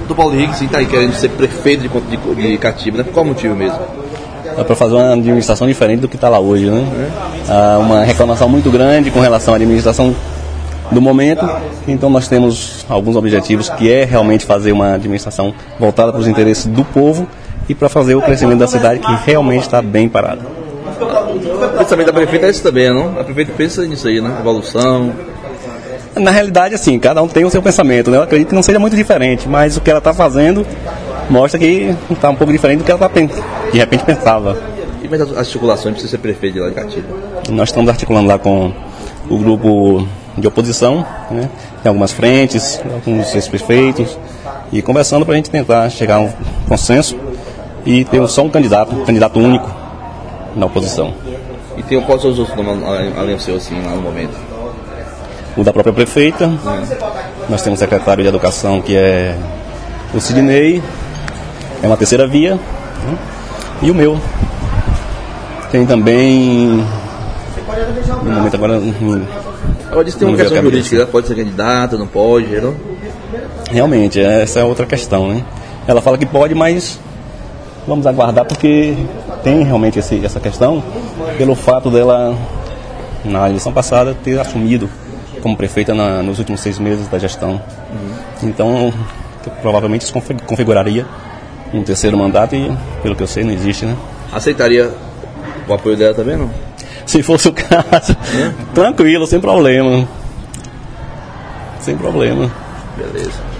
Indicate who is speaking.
Speaker 1: do Paulo Henrique está aí querendo ser prefeito de Catiba, né? Por qual motivo mesmo?
Speaker 2: É para fazer uma administração diferente do que está lá hoje, né? Há uma reclamação muito grande com relação à administração do momento, então nós temos alguns objetivos, que é realmente fazer uma administração voltada para os interesses do povo e para fazer o crescimento da cidade, que realmente está bem parado.
Speaker 1: O pensamento da prefeita é esse também, não? A prefeita pensa nisso aí, né? Evolução.
Speaker 2: Na realidade, assim, cada um tem o seu pensamento, né? Eu acredito que não seja muito diferente, mas o que ela está fazendo mostra que está um pouco diferente do que ela de repente pensava.
Speaker 1: E mais as articulações para você ser prefeito de lá de Catiba?
Speaker 2: Nós estamos articulando lá com o grupo de oposição, né? Tem algumas frentes, alguns ex-prefeitos, e conversando para a gente tentar chegar a um consenso e ter só um candidato único na oposição.
Speaker 1: E tem quais são os outros nomes além do seu, assim, lá no momento?
Speaker 2: O da própria prefeita, nós temos o secretário de Educação, que é o Sidney, é uma terceira via, né? E o meu. Tem também, no momento agora...
Speaker 1: Ela disse que tem uma questão jurídica, ela pode ser candidata, não pode, não?
Speaker 2: Realmente, essa é outra questão, né? Ela fala que pode, mas vamos aguardar, porque tem realmente essa questão, pelo fato dela, na eleição passada, ter assumido como prefeita nos últimos 6 meses da gestão. Então, provavelmente isso configuraria um terceiro mandato e, pelo que eu sei, não existe, né?
Speaker 1: Aceitaria o apoio dela também, não?
Speaker 2: Se fosse o caso, tranquilo, sem problema. Sem problema.
Speaker 1: Beleza.